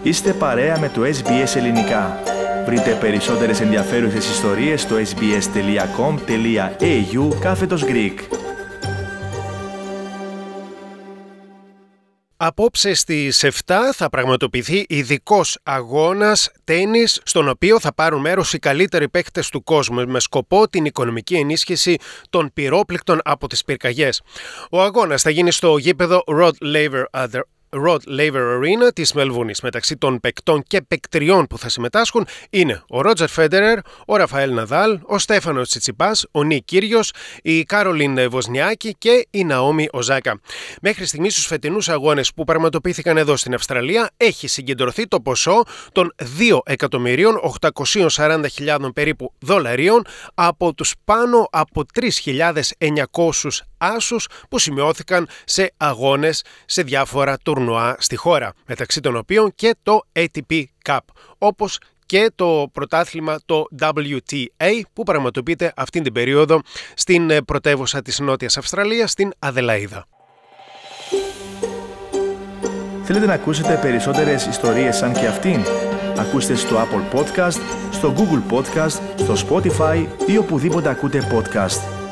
Είστε παρέα με το SBS Ελληνικά. Βρείτε περισσότερες ενδιαφέρουσες ιστορίες στο sbs.com.au/Greek. Απόψε στις 7 θα πραγματοποιηθεί ειδικός αγώνας τένις, στον οποίο θα πάρουν μέρος οι καλύτεροι παίκτες του κόσμου, με σκοπό την οικονομική ενίσχυση των πυρόπληκτων από τις πυρκαγιές. Ο αγώνας θα γίνει στο γήπεδο Rod Laver Arena της Μελβούνης. Μεταξύ των παικτών και παικτριών που θα συμμετάσχουν είναι ο Ρότζερ Φέντερερ, ο Ραφαέλ Ναδάλ, ο Στέφανος Τσιτσιπάς, ο Νίκ Κύριος, η Κάρολιν Βοζνιάκη και η Ναόμι Οζάκα. Μέχρι στιγμής στους φετινούς αγώνες που πραγματοποιήθηκαν εδώ στην Αυστραλία έχει συγκεντρωθεί το ποσό των 2.840.000 περίπου δολαρίων από τους πάνω από 3.900 άσους που σημειώθηκαν σε αγώνες σε διάφορα τουρνουά στη χώρα, μεταξύ των οποίων και το ATP Cup, όπως και το πρωτάθλημα το WTA που πραγματοποιείται αυτήν την περίοδο στην πρωτεύουσα της Νότιας Αυστραλίας, στην Αδελαΐδα. Θέλετε να ακούσετε περισσότερες ιστορίες σαν και αυτήν? Ακούστε στο Apple Podcast, στο Google Podcast, στο Spotify ή οπουδήποτε ακούτε podcast.